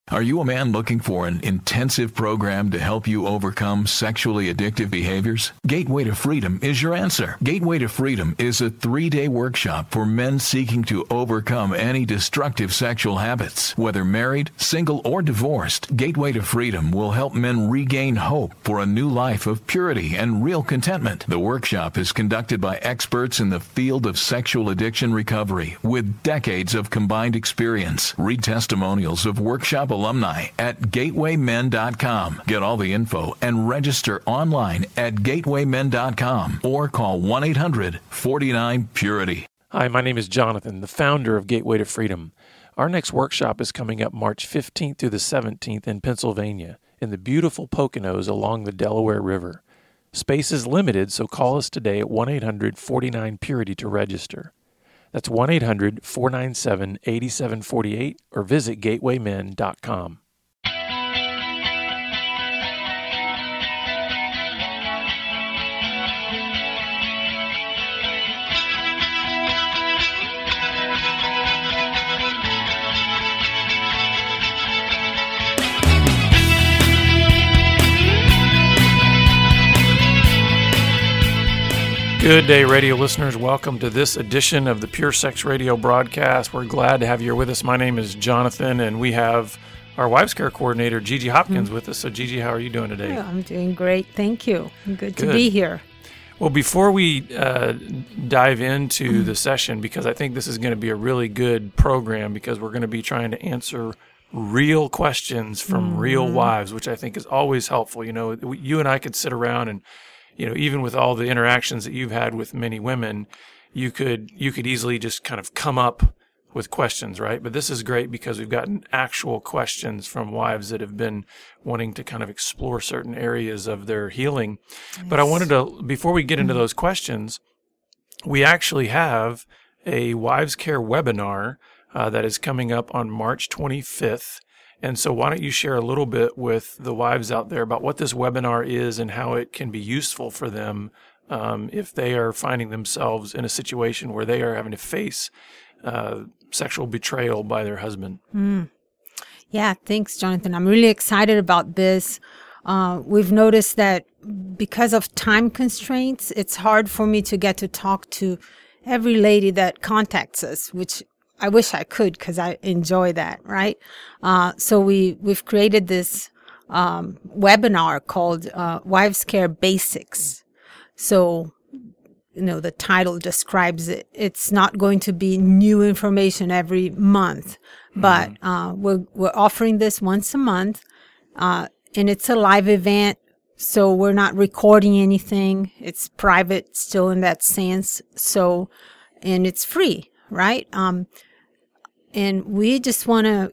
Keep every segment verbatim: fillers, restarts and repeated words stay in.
Are you a man looking for an intensive program to help you overcome sexually addictive behaviors? Gateway to Freedom is your answer. Gateway to Freedom is a three-day workshop for men seeking to overcome any destructive sexual habits. Whether married, single, or divorced, Gateway to Freedom will help men regain hope for a new life of purity and real contentment. The workshop is conducted by experts in the field of sexual addiction recovery with decades of combined experience. Read testimonials of workshop alumni at gateway men dot com. Get all the info and register online at gateway men dot com or call one eight hundred forty-nine purity. Hi, my name is Jonathan, the founder of Gateway to Freedom. Our next workshop is coming up March fifteenth through the seventeenth in Pennsylvania, in the beautiful Poconos along the Delaware River. Space is limited, so call us today at one eight hundred forty-nine purity to register. That's one eight hundred four nine seven eight seven four eight or visit gateway men dot com. Good day, radio listeners. Welcome to this edition of the Pure Sex Radio broadcast. We're glad to have you here with us. My name is Jonathan, and we have our Wives Care Coordinator, Gigi Hopkins, mm-hmm. with us. So, Gigi, how are you doing today? Yeah, I'm doing great. Thank you. Good, Good. to be here. Well, before we uh, dive into mm-hmm. the session, because I think this is going to be a really good program, because we're going to be trying to answer real questions from mm-hmm. real wives, which I think is always helpful. You know, you and I could sit around and you know, even with all the interactions that you've had with many women, you could you could easily just kind of come up with questions, right? But this is great because we've gotten actual questions from wives that have been wanting to kind of explore certain areas of their healing. Yes. But I wanted to, before we get into those questions, we actually have a Wives Care webinar uh, that is coming up on March twenty-fifth. And so why don't you share a little bit with the wives out there about what this webinar is and how it can be useful for them um, if they are finding themselves in a situation where they are having to face uh, sexual betrayal by their husband. Mm. Yeah, thanks, Jonathan. I'm really excited about this. Uh, we've noticed that because of time constraints, it's hard for me to get to talk to every lady that contacts us, which I wish I could because I enjoy that, right? Uh, so we, we've created this um, webinar called uh, Wives Care Basics. So, you know, the title describes it. It's not going to be new information every month, but mm-hmm. uh, we're, we're offering this once a month, uh, and it's a live event. So we're not recording anything. It's private still in that sense. So, and it's free, right? Um, And we just want to,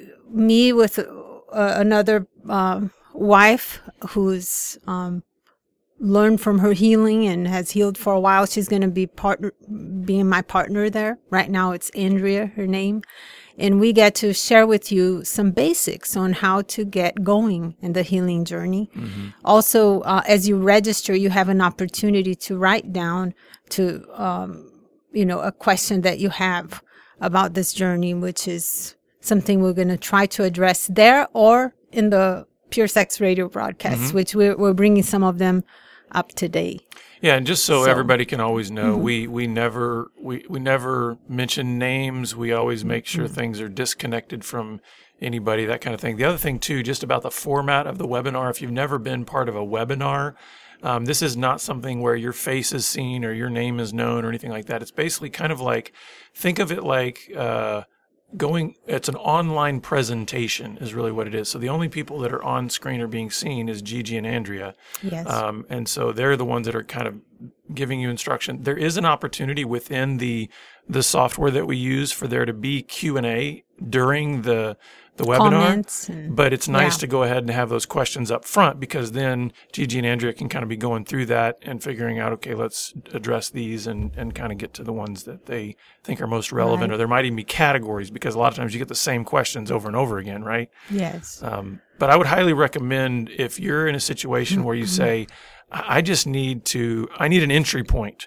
me with uh, another uh, wife who's um, learned from her healing and has healed for a while. She's going to be partner, being my partner there. Right now it's Andrea, her name. And we get to share with you some basics on how to get going in the healing journey. Mm-hmm. Also, uh, as you register, you have an opportunity to write down to, um, you know, a question that you have about this journey, which is something we're going to try to address there or in the Pure Sex Radio broadcast, mm-hmm. which we're, we're bringing some of them up today. Yeah, and just so, so everybody can always know, mm-hmm. we we never we, we never mention names. We always make sure mm-hmm. things are disconnected from anybody, that kind of thing. The other thing too, just about the format of the webinar, if you've never been part of a webinar, Um, this is not something where your face is seen or your name is known or anything like that. It's basically kind of like, think of it like uh, going, it's an online presentation is really what it is. So the only people that are on screen or being seen is Gigi and Andrea. Yes. Um, and so they're the ones that are kind of giving you instruction. There is an opportunity within the the software that we use for there to be Q and A during the the webinar, and, but it's nice yeah. to go ahead and have those questions up front, because then Gigi and Andrea can kind of be going through that and figuring out, okay, let's address these and, and kind of get to the ones that they think are most relevant. Right. Or there might even be categories, because a lot of times you get the same questions over and over again, right? Yes. Um, but I would highly recommend, if you're in a situation where you say, I just need to, I need an entry point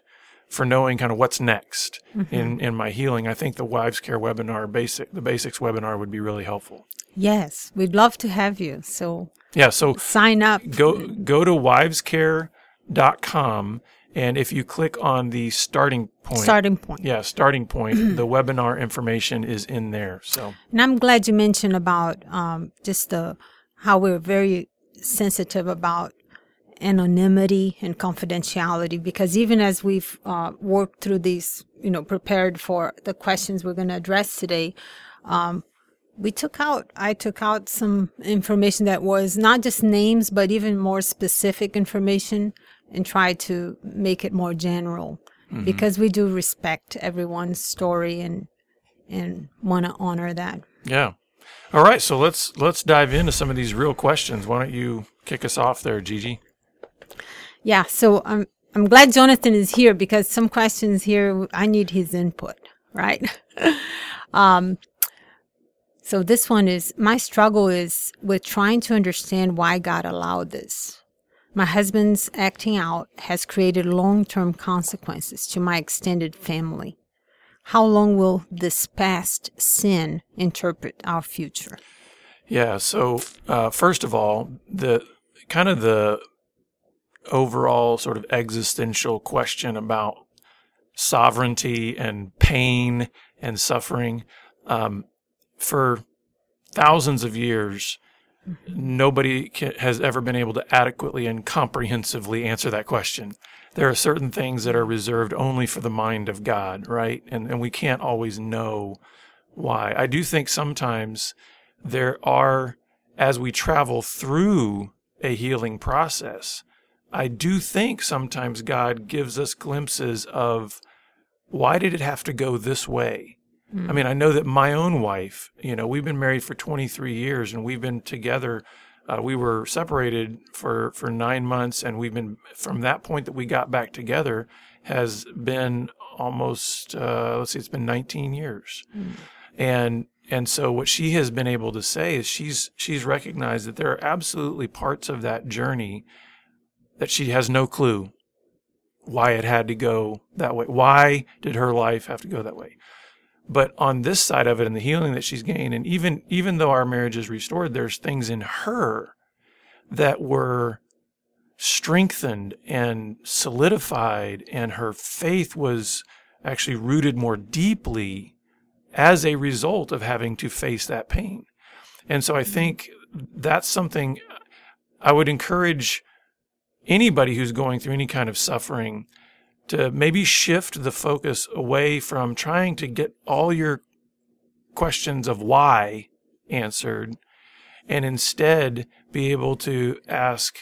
for knowing kind of what's next mm-hmm. in, in my healing, I think the Wives Care webinar, basic the basics webinar would be really helpful. Yes, we'd love to have you. So yeah, so sign up. Go go to wives care dot com, and if you click on the starting point, starting point, yeah, starting point, the webinar information is in there. So, and I'm glad you mentioned about um, just the how we're very sensitive about anonymity and confidentiality, because even as we've uh, worked through these, you know, prepared for the questions we're going to address today, um, we took out, I took out some information that was not just names, but even more specific information, and tried to make it more general mm-hmm. because we do respect everyone's story and and want to honor that. Yeah. All right. So let's let's dive into some of these real questions. Why don't you kick us off there, Gigi? Yeah, so I'm I'm glad Jonathan is here, because some questions here I need his input, right? um, so this one is, my struggle is with trying to understand why God allowed this. My husband's acting out has created long-term consequences to my extended family. How long will this past sin interpret our future? Yeah, so uh, first of all, the kind of the overall sort of existential question about sovereignty and pain and suffering. Um, for thousands of years, mm-hmm. nobody can, has ever been able to adequately and comprehensively answer that question. There are certain things that are reserved only for the mind of God, right? And, and we can't always know why. I do think sometimes there are, as we travel through a healing process, I do think sometimes God gives us glimpses of, why did it have to go this way? Mm. I mean, I know that my own wife, you know, we've been married for twenty-three years, and we've been together. Uh, we were separated for, for nine months, and we've been, from that point that we got back together, has been almost, uh, let's see, it's been nineteen years. Mm. And and so what she has been able to say is she's she's recognized that there are absolutely parts of that journey that she has no clue why it had to go that way. Why did her life have to go that way? But on this side of it, and the healing that she's gained, and even even though our marriage is restored, there's things in her that were strengthened and solidified, and her faith was actually rooted more deeply as a result of having to face that pain. And so I think that's something I would encourage anybody who's going through any kind of suffering to maybe shift the focus away from trying to get all your questions of why answered, and instead be able to ask,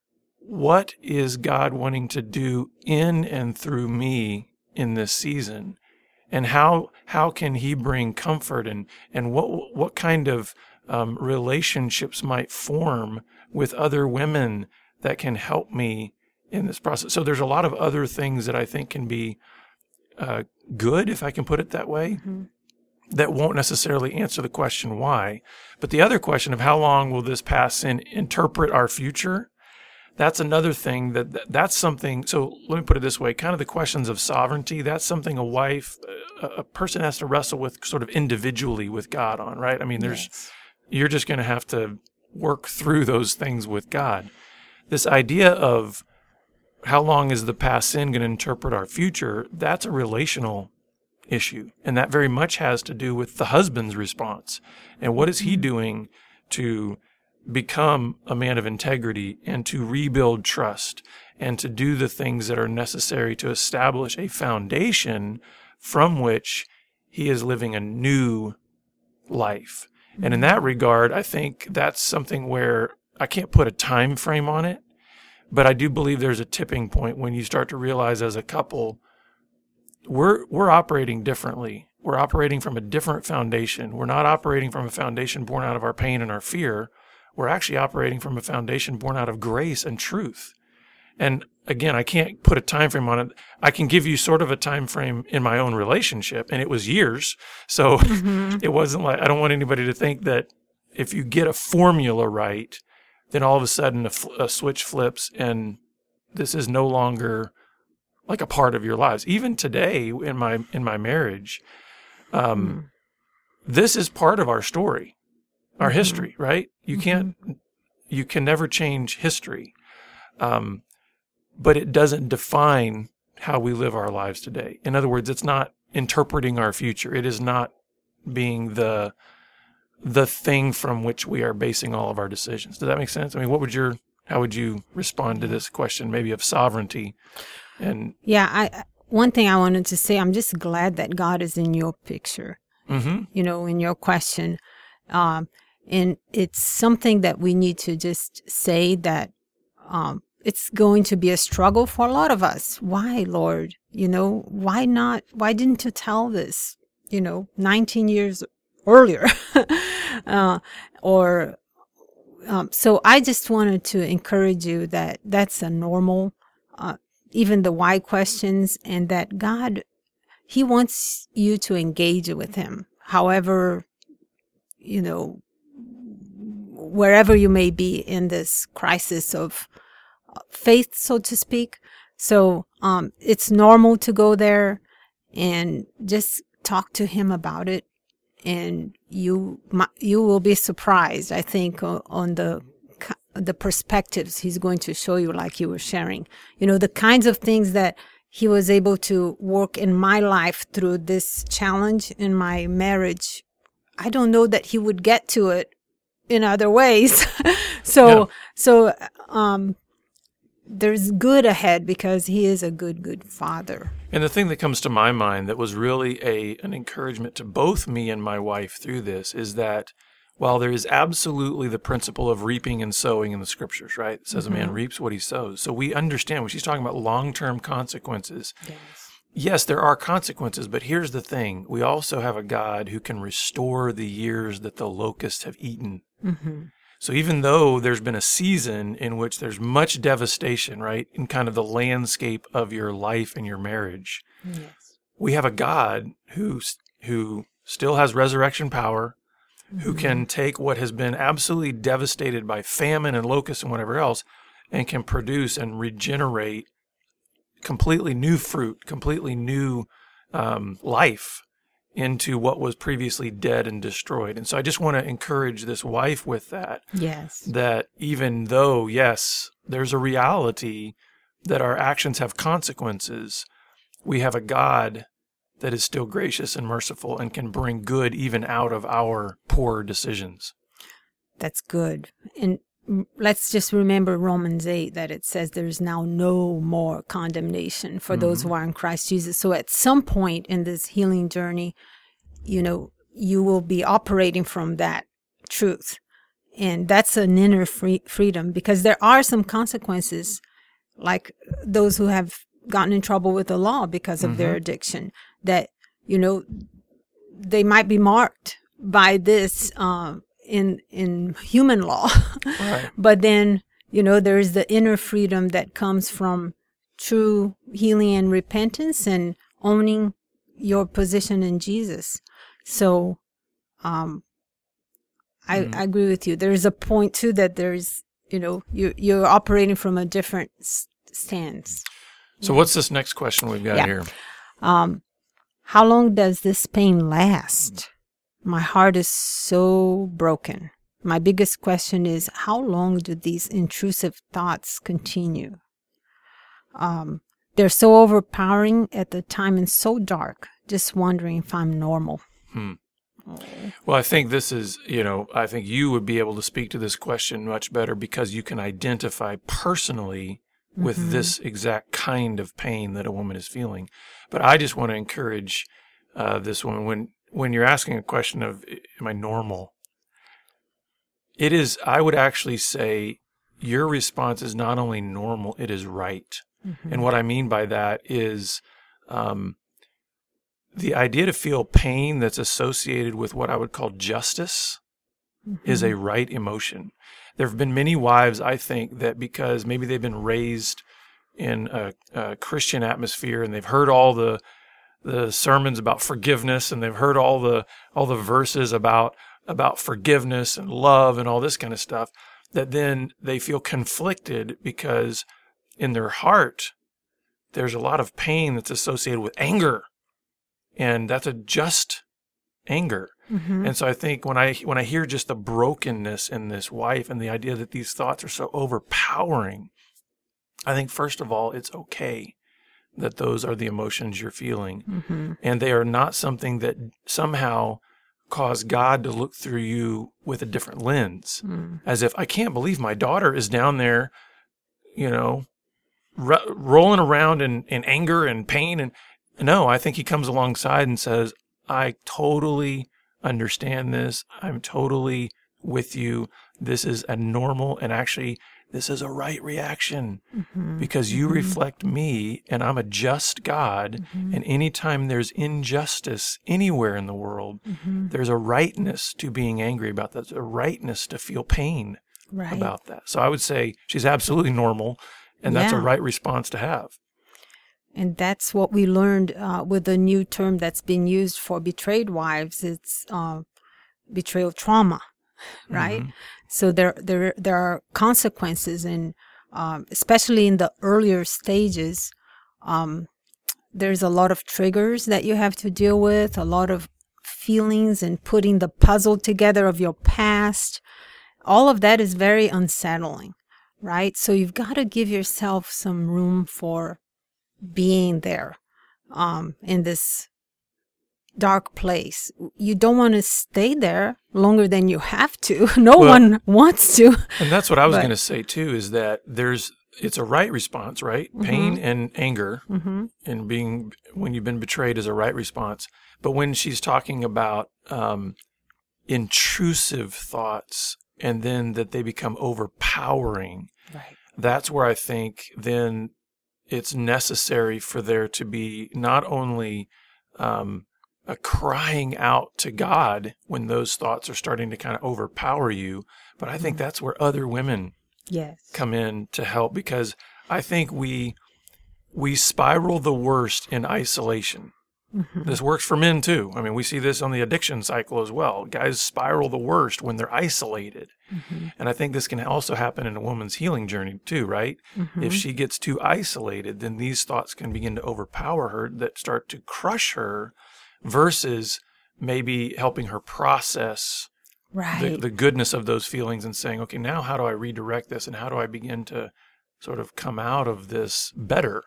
what is God wanting to do in and through me in this season? And how how can he bring comfort, and, and what what kind of um, relationships might form with other women that can help me in this process? So there's a lot of other things that I think can be uh, good, if I can put it that way, mm-hmm. that won't necessarily answer the question why. But the other question of how long will this past sin interpret our future, that's another thing that, that that's something. So let me put it this way, kind of the questions of sovereignty, that's something a wife, a, a person has to wrestle with sort of individually with God on, right? I mean, there's, yes. You're just going to have to work through those things with God. This idea of how long is the past sin going to interpret our future, that's a relational issue. And that very much has to do with the husband's response. And what is he doing to become a man of integrity and to rebuild trust and to do the things that are necessary to establish a foundation from which he is living a new life. Mm-hmm. And in that regard, I think that's something where I can't put a time frame on it, but I do believe there's a tipping point when you start to realize as a couple, we're we're operating differently. We're operating from a different foundation. We're not operating from a foundation born out of our pain and our fear. We're actually operating from a foundation born out of grace and truth. And again, I can't put a time frame on it. I can give you sort of a time frame in my own relationship, and it was years. So mm-hmm. It wasn't like, I don't want anybody to think that if you get a formula right, then all of a sudden a, fl- a switch flips and this is no longer like a part of your lives. Even today in my in my marriage, um, mm. this is part of our story, our mm-hmm. history, right? You mm-hmm. can't, you can never change history, um, but it doesn't define how we live our lives today. In other words, it's not interpreting our future. It is not being the the thing from which we are basing all of our decisions. Does that make sense? I mean, what would your how would you respond to this question, maybe of sovereignty? And yeah, I one thing I wanted to say, I'm just glad that God is in your picture. Mm-hmm. You know, in your question, um, and it's something that we need to just say that um, it's going to be a struggle for a lot of us. Why, Lord? You know, why not? Why didn't you tell this? You know, nineteen years earlier, uh, or um, so. I just wanted to encourage you that that's a normal, uh, even the why questions, and that God, He wants you to engage with Him. However, you know, wherever you may be in this crisis of faith, so to speak. So um, it's normal to go there and just talk to Him about it, and you you will be surprised, I think, on the the perspectives He's going to show you, like you were sharing. You know, the kinds of things that He was able to work in my life through this challenge in my marriage. I don't know that He would get to it in other ways. so yeah. so um there's good ahead because He is a good, good Father. And the thing that comes to my mind that was really a an encouragement to both me and my wife through this is that while there is absolutely the principle of reaping and sowing in the Scriptures, right? It says mm-hmm. a man reaps what he sows. So we understand when she's talking about long-term consequences. Yes. Yes, there are consequences, but here's the thing. We also have a God who can restore the years that the locusts have eaten. Mm-hmm. So even though there's been a season in which there's much devastation, right, in kind of the landscape of your life and your marriage, yes. we have a God who who still has resurrection power, mm-hmm. who can take what has been absolutely devastated by famine and locusts and whatever else, and can produce and regenerate completely new fruit, completely new um, life into what was previously dead and destroyed. And so I just want to encourage this wife with that. Yes. That even though, yes, there's a reality that our actions have consequences, we have a God that is still gracious and merciful and can bring good even out of our poor decisions. That's good. And let's just remember Romans eight, that it says there's now no more condemnation for mm-hmm. those who are in Christ Jesus. So at some point in this healing journey, you know, you will be operating from that truth. And that's an inner free- freedom because there are some consequences, like those who have gotten in trouble with the law because of mm-hmm. their addiction, that, you know, they might be marked by this, um, in in human law. Right. But then, you know, there's the inner freedom that comes from true healing and repentance and owning your position in Jesus. So um I, mm. I agree with you. There's a point too that there's, you know, you you're operating from a different stance. So yeah. What's this next question we've got yeah. here? Um how long does this pain last? My heart is so broken. My biggest question is, how long do these intrusive thoughts continue? Um, they're so overpowering at the time and so dark. Just wondering if I'm normal. Hmm. Oh. Well, I think this is, you know, I think you would be able to speak to this question much better because you can identify personally with mm-hmm. this exact kind of pain that a woman is feeling. But I just want to encourage uh, this woman when. When you're asking a question of, am I normal? It is, I would actually say your response is not only normal, it is right. Mm-hmm. And what I mean by that is um, the idea to feel pain that's associated with what I would call justice mm-hmm. is a right emotion. There have been many wives, I think, that because maybe they've been raised in a, a Christian atmosphere and they've heard all the the sermons about forgiveness and they've heard all the all the verses about about forgiveness and love and all this kind of stuff, that then they feel conflicted because in their heart there's a lot of pain that's associated with anger, and that's a just anger. Mm-hmm. And so I think when I when I hear just the brokenness in this wife and the idea that these thoughts are so overpowering, I think first of all, it's okay that those are the emotions you're feeling. Mm-hmm. And they are not something that somehow cause God to look through you with a different lens. Mm. As if, I can't believe my daughter is down there, you know, r- rolling around in, in anger and pain. And no, I think he comes alongside and says, I totally understand this. I'm totally with you. This is a normal, and actually, this is a right reaction mm-hmm. because you mm-hmm. reflect me, and I'm a just God. Mm-hmm. And anytime there's injustice anywhere in the world, mm-hmm. there's a rightness to being angry about that. There's a rightness to feel pain right. about that. So I would say she's absolutely normal, and yeah. that's a right response to have. And that's what we learned uh, with the new term that's been used for betrayed wives. It's uh, betrayal trauma, right? Mm-hmm. So there, there, there are consequences, and um, especially in the earlier stages, um, there's a lot of triggers that you have to deal with, a lot of feelings, and putting the puzzle together of your past. All of that is very unsettling, right? So you've got to give yourself some room for being there um, in this dark place. You don't want to stay there longer than you have to. No well, one wants to. And that's what I was going to say too, is that there's, it's a right response, right? Mm-hmm. Pain and anger mm-hmm. and being, when you've been betrayed, is a right response. But when she's talking about um, intrusive thoughts and then that they become overpowering, right. that's where I think then it's necessary for there to be not only um, a crying out to God when those thoughts are starting to kind of overpower you, but I think that's where other women yes. come in to help, because I think we we spiral the worst in isolation. Mm-hmm. This works for men too. I mean, we see this on the addiction cycle as well. Guys spiral the worst when they're isolated. Mm-hmm. And I think this can also happen in a woman's healing journey too, right? Mm-hmm. If she gets too isolated, then these thoughts can begin to overpower her, that start to crush her, versus maybe helping her process right. the, the goodness of those feelings and saying, okay, now how do I redirect this, and how do I begin to sort of come out of this better?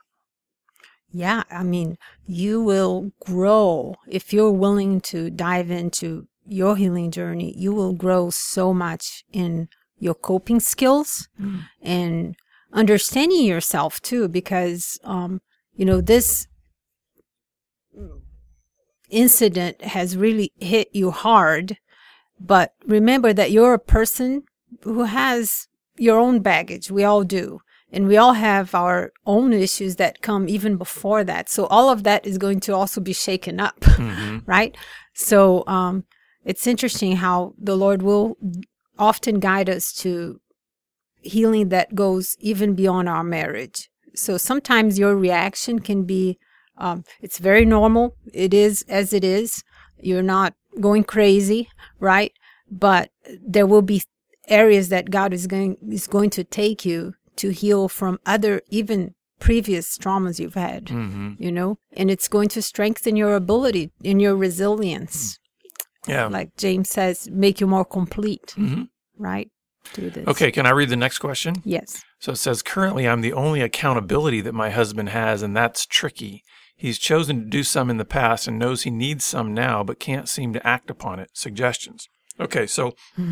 Yeah, I mean, you will grow if you're willing to dive into your healing journey. You will grow so much in your coping skills mm. and understanding yourself too, because, um, you know, this incident has really hit you hard. But remember that you're a person who has your own baggage. We all do. And we all have our own issues that come even before that. So all of that is going to also be shaken up, mm-hmm. right? So um, it's interesting how the Lord will often guide us to healing that goes even beyond our marriage. So sometimes your reaction can be, um, it's very normal. It is as it is. You're not going crazy, right? But there will be areas that God is going is going to take you to heal from other, even previous traumas you've had, mm-hmm. you know, and it's going to strengthen your ability and your resilience. Yeah. Like James says, make you more complete, mm-hmm. right? Do this. Okay, can I read the next question? Yes. So it says, currently I'm the only accountability that my husband has, and that's tricky. He's chosen to do some in the past and knows he needs some now, but can't seem to act upon it. Suggestions. Okay, so...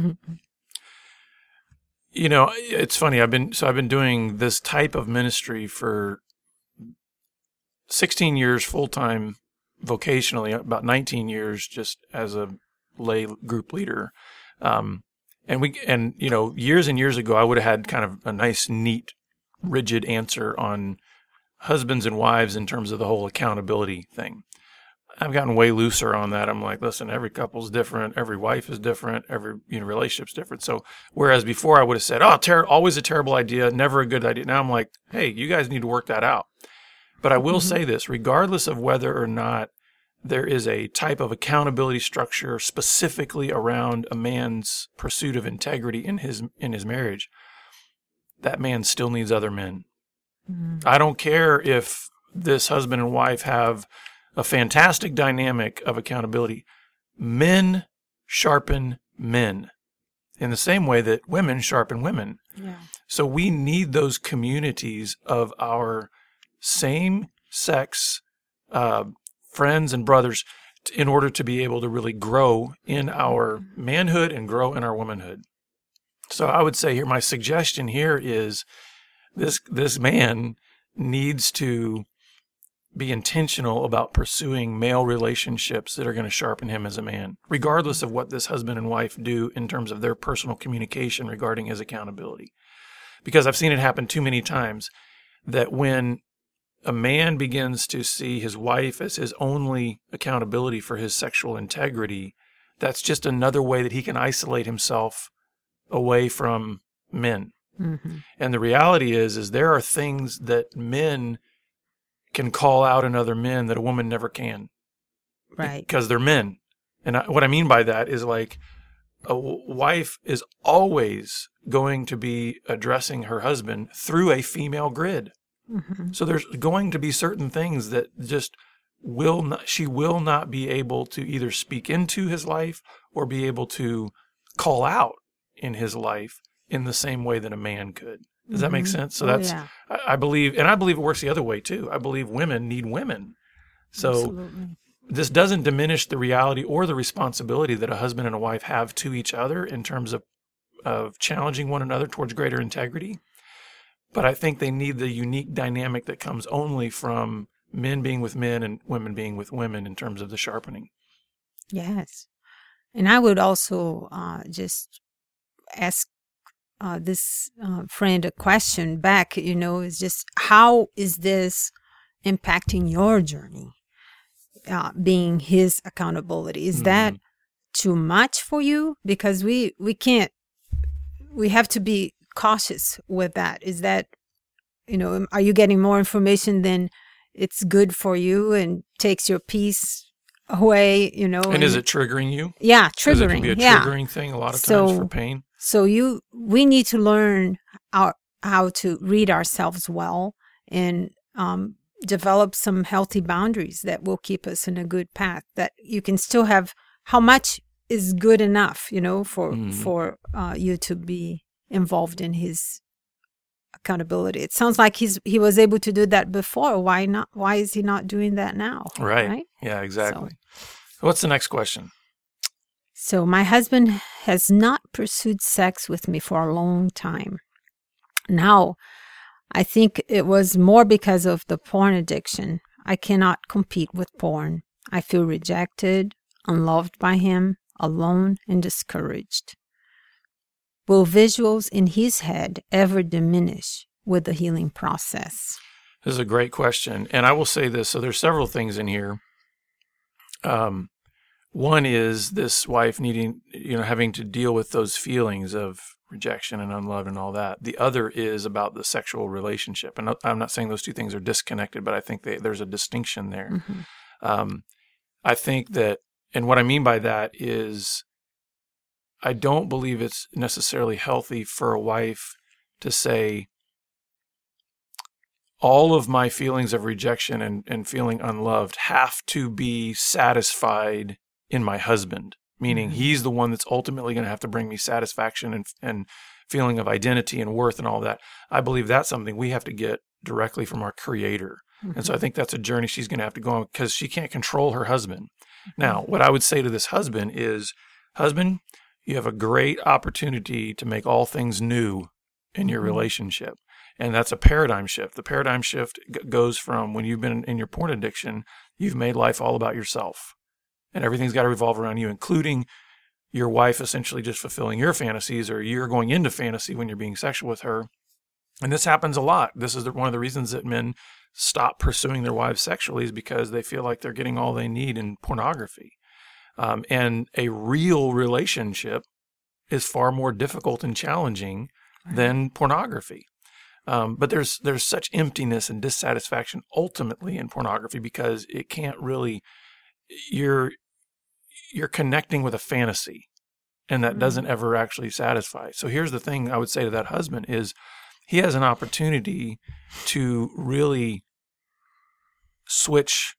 You know, it's funny. I've been so I've been doing this type of ministry for sixteen years full time, vocationally, about nineteen years just as a lay group leader. Um, and we and you know, years and years ago, I would have had kind of a nice, neat, rigid answer on husbands and wives in terms of the whole accountability thing. I've gotten way looser on that. I'm like, listen, every couple's different. Every wife is different. Every you know relationship's different. So whereas before I would have said, oh, ter- always a terrible idea, never a good idea. Now I'm like, hey, you guys need to work that out. But I will mm-hmm. say this, regardless of whether or not there is a type of accountability structure specifically around a man's pursuit of integrity in his in his marriage, that man still needs other men. Mm-hmm. I don't care if this husband and wife have a fantastic dynamic of accountability. Men sharpen men in the same way that women sharpen women. Yeah. So we need those communities of our same sex uh, friends and brothers t- in order to be able to really grow in our manhood and grow in our womanhood. So I would say here, my suggestion here is this, this man needs to be intentional about pursuing male relationships that are going to sharpen him as a man, regardless of what this husband and wife do in terms of their personal communication regarding his accountability. Because I've seen it happen too many times that when a man begins to see his wife as his only accountability for his sexual integrity, that's just another way that he can isolate himself away from men. Mm-hmm. And the reality is, is there are things that men can call out in other men that a woman never can. Right. Because they're men. And I, what I mean by that is like a w- wife is always going to be addressing her husband through a female grid. Mm-hmm. So there's going to be certain things that just will not, she will not be able to either speak into his life or be able to call out in his life in the same way that a man could. Does that make sense? So Oh, that's, yeah. I, I believe, and I believe it works the other way too. I believe women need women. So Absolutely. this doesn't diminish the reality or the responsibility that a husband and a wife have to each other in terms of, of challenging one another towards greater integrity. But I think they need the unique dynamic that comes only from men being with men and women being with women in terms of the sharpening. Yes. And I would also uh, just ask uh, this uh, friend a question back, you know, is just how is this impacting your journey, uh, being his accountability? Is Mm-hmm. that too much for you? Because we, we can't, we have to be cautious with that. Is that, you know, are you getting more information than it's good for you and takes your peace away, you know? And, and is it triggering you? Yeah, 'Cause triggering. it can be a yeah. triggering thing a lot of So- times for pain. So you, we need to learn our, how to read ourselves well and um, develop some healthy boundaries that will keep us in a good path. That you can still have. How much is good enough, you know, for Mhm. for uh, you to be involved in his accountability? It sounds like he's he was able to do that before. Why not? Why is he not doing that now? Right. Right? Yeah, exactly. What's the next question? So my husband has not pursued sex with me for a long time. Now, I think it was more because of the porn addiction. I cannot compete with porn. I feel rejected, unloved by him, alone, and discouraged. Will visuals in his head ever diminish with the healing process? This is a great question. And I will say this. So there's several things in here. Um, one is this wife needing, you know, having to deal with those feelings of rejection and unloved and all that. The other is about the sexual relationship. And I'm not saying those two things are disconnected, but I think they, there's a distinction there. Mm-hmm. Um, I think that, and what I mean by that is I don't believe it's necessarily healthy for a wife to say, all of my feelings of rejection and, and feeling unloved have to be satisfied in my husband, meaning Mm-hmm. he's the one that's ultimately going to have to bring me satisfaction and, and feeling of identity and worth and all that. I believe that's something we have to get directly from our Creator. Mm-hmm. And so I think that's a journey she's going to have to go on because she can't control her husband. Now, what I would say to this husband is, husband, you have a great opportunity to make all things new in your Mhm. relationship. And that's a paradigm shift. The paradigm shift g- goes from when you've been in your porn addiction, you've made life all about yourself. And everything's got to revolve around you, including your wife essentially just fulfilling your fantasies, or you're going into fantasy when you're being sexual with her. And this happens a lot. This is the, one of the reasons that men stop pursuing their wives sexually, is because they feel like they're getting all they need in pornography. Um, and a real relationship is far more difficult and challenging than pornography. Um, but there's there's such emptiness and dissatisfaction ultimately in pornography because it can't really, you're you're connecting with a fantasy, and that Mhm. doesn't ever actually satisfy. So here's the thing I would say to that husband is he has an opportunity to really switch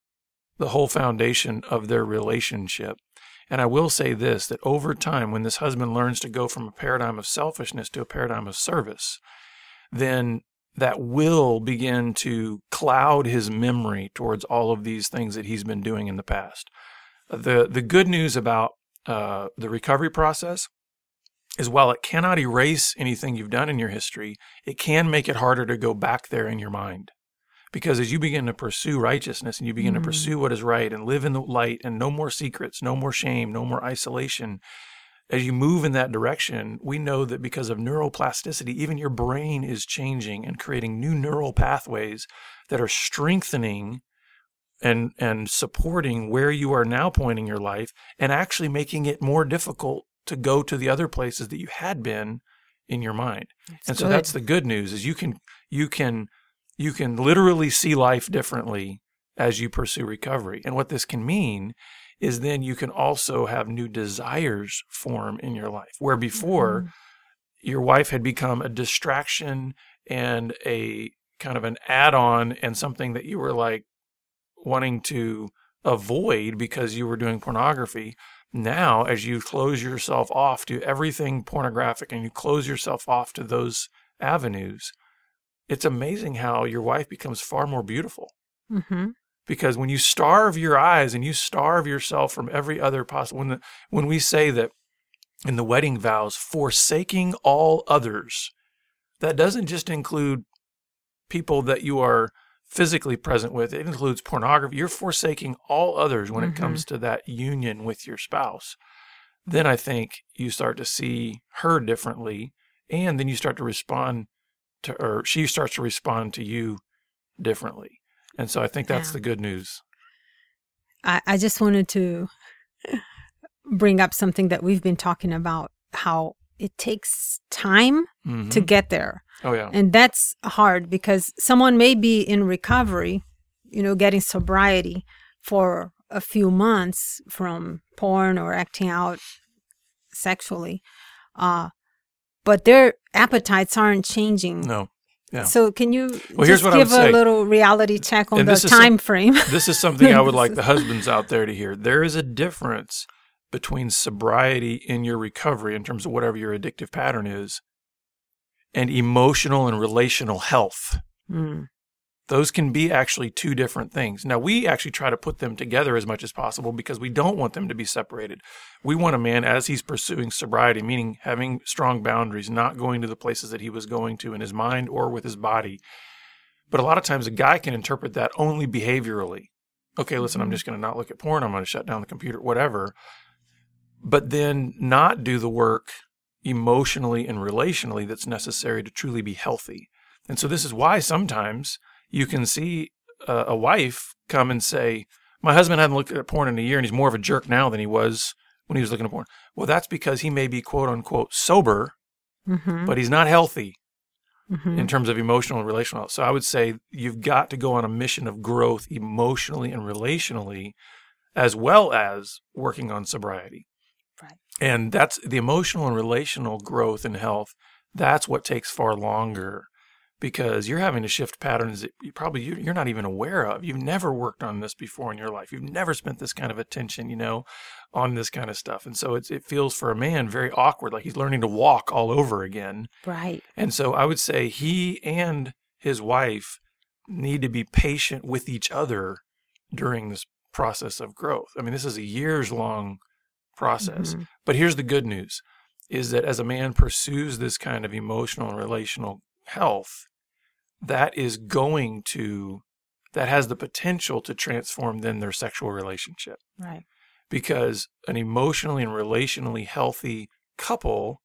the whole foundation of their relationship. And I will say this, that over time, when this husband learns to go from a paradigm of selfishness to a paradigm of service, then that will begin to cloud his memory towards all of these things that he's been doing in the past. The the good news about uh, the recovery process is while it cannot erase anything you've done in your history, it can make it harder to go back there in your mind. Because as you begin to pursue righteousness and you begin mm. to pursue what is right and live in the light and no more secrets, no more shame, no more isolation, as you move in that direction, we know that because of neuroplasticity, even your brain is changing and creating new neural pathways that are strengthening and and supporting where you are now pointing your life and actually making it more difficult to go to the other places that you had been in your mind. That's and so good. That's the good news is you can you can you can literally see life differently as you pursue recovery. And what this can mean is then you can also have new desires form in your life, where before mm-hmm. your wife had become a distraction and a kind of an add-on and something that you were like wanting to avoid because you were doing pornography. Now, as you close yourself off to everything pornographic and you close yourself off to those avenues, it's amazing how your wife becomes far more beautiful. Mm-hmm. Because when you starve your eyes and you starve yourself from every other possible, when the, when we say that in the wedding vows, forsaking all others, that doesn't just include people that you are physically present with. It includes pornography. You're forsaking all others when mm-hmm. it comes to that union with your spouse. Then I think you start to see her differently, and then you start to respond to, or she starts to respond to you differently. And so I think that's yeah. the good news. I, I just wanted to bring up something that we've been talking about, how it takes time mm-hmm. to get there. Oh, yeah. And that's hard because someone may be in recovery, you know, getting sobriety for a few months from porn or acting out sexually. Uh, but their appetites aren't changing. No. Yeah. So can you well, just give a say. little reality check on and the time some, frame? This is something I would like the husbands out there to hear. There is a difference between sobriety in your recovery in terms of whatever your addictive pattern is and emotional and relational health. Mm. Those can be actually two different things. Now, we actually try to put them together as much as possible because we don't want them to be separated. We want a man, as he's pursuing sobriety, meaning having strong boundaries, not going to the places that he was going to in his mind or with his body. But a lot of times a guy can interpret that only behaviorally. Okay, listen, I'm just going to not look at porn. I'm going to shut down the computer, whatever. But then not do the work emotionally and relationally that's necessary to truly be healthy. And so this is why sometimes you can see uh, a wife come and say, my husband hadn't looked at porn in a year and he's more of a jerk now than he was when he was looking at porn. Well, that's because he may be quote unquote sober, mm-hmm. but he's not healthy mm-hmm. in terms of emotional and relational health. So I would say you've got to go on a mission of growth emotionally and relationally, as well as working on sobriety. Right. And that's the emotional and relational growth and health. That's what takes far longer. Because you're having to shift patterns that you probably you're not even aware of. You've never worked on this before in your life. You've never spent this kind of attention, you know, on this kind of stuff. And so it's, it feels for a man very awkward, like he's learning to walk all over again. Right. And so I would say he and his wife need to be patient with each other during this process of growth. I mean, this is a years long process. Mm-hmm. But here's the good news, is that as a man pursues this kind of emotional and relational health, that is going to, that has the potential to transform then their sexual relationship. Right. Because an emotionally and relationally healthy couple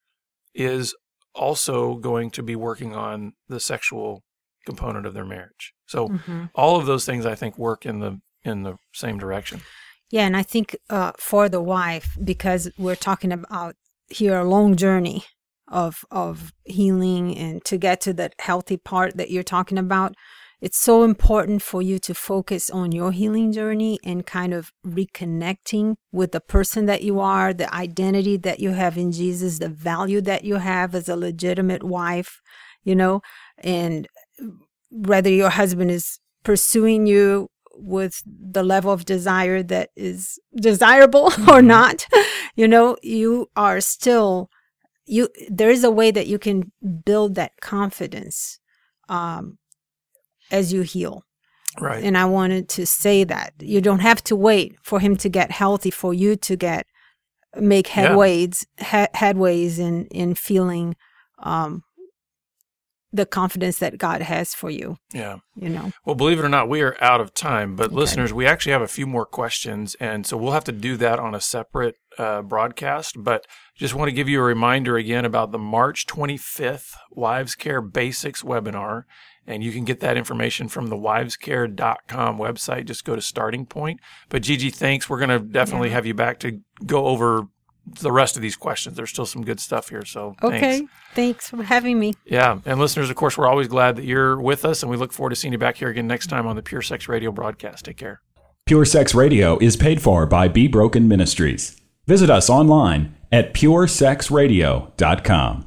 is also going to be working on the sexual component of their marriage. So mm-hmm. all of those things I think work in the in the same direction. Yeah, and I think uh, for the wife, because we're talking about here a long journey of of healing and to get to that healthy part that you're talking about, it's so important for you to focus on your healing journey and kind of reconnecting with the person that you are, the identity that you have in Jesus, the value that you have as a legitimate wife, you know, and whether your husband is pursuing you with the level of desire that is desirable mm-hmm. or not, you know, you are still, you, there is a way that you can build that confidence, um, as you heal. Right. And I wanted to say that you don't have to wait for him to get healthy for you to get, make headways, yeah. he, headways in, in feeling, um, the confidence that God has for you. Yeah. You know. Well, believe it or not, we are out of time, but okay. listeners, we actually have a few more questions. And so we'll have to do that on a separate uh, broadcast, but just want to give you a reminder again about the March twenty-fifth Wives Care Basics webinar. And you can get that information from the wives care dot com website. Just go to Starting Point. But Gigi, thanks. We're going to definitely yeah. have you back to go over the rest of these questions. There's still some good stuff here. So okay. thanks. Thanks for having me. Yeah. And listeners, of course, we're always glad that you're with us, and we look forward to seeing you back here again next time on the Pure Sex Radio broadcast. Take care. Pure Sex Radio is paid for by Be Broken Ministries. Visit us online at pure sex radio dot com.